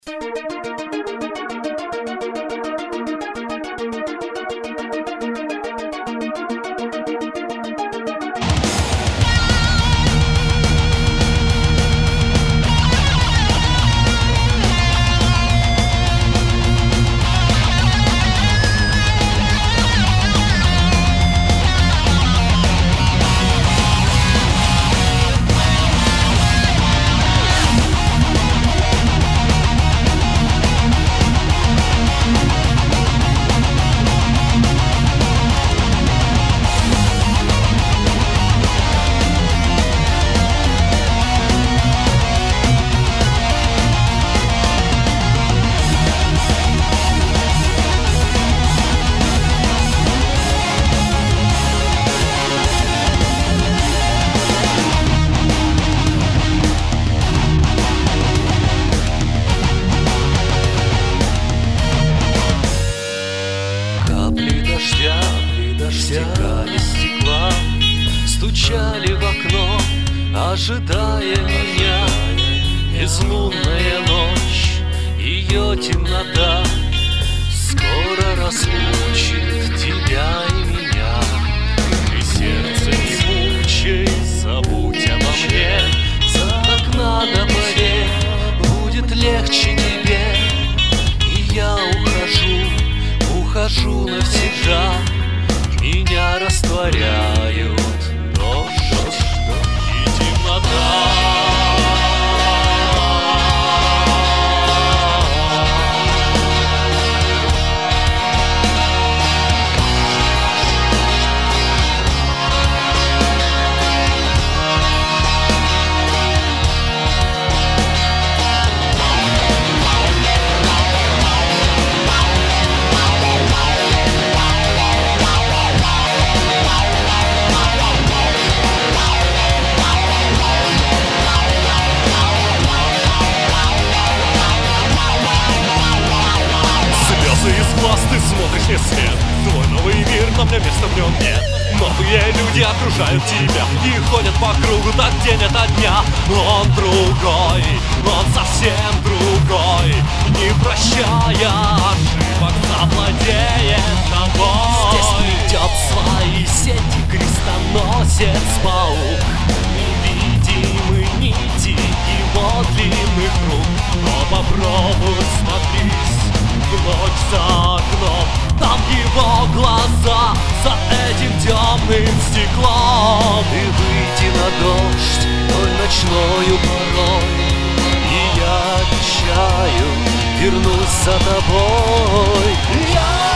Стекали стекла, стучали в окно, ожидая меня. Безлунная ночь, ее темнота скоро разлучит тебя и меня. Ты сердце не мучай, забудь обо мне. Так надо, поверь, будет легче тебе. И я ухожу навсегда. Меня растворяют дождь и темнота. Из глаз ты смотришь мне свет. Твой новый мир, но мне места в нем нет. Новые люди окружают тебя и ходят по кругу так день ото дня. Он другой, он совсем другой. Не прощая ошибок, завладеет тобой. Здесь плетет свои сети крестоносец-паук. Невидимы нити его длинных рук. Но попробуй смотрись ночь за окном, там его глаза за этим темным стеклом. И выйти на дождь той ночною порой, и я обещаю, вернусь за тобой.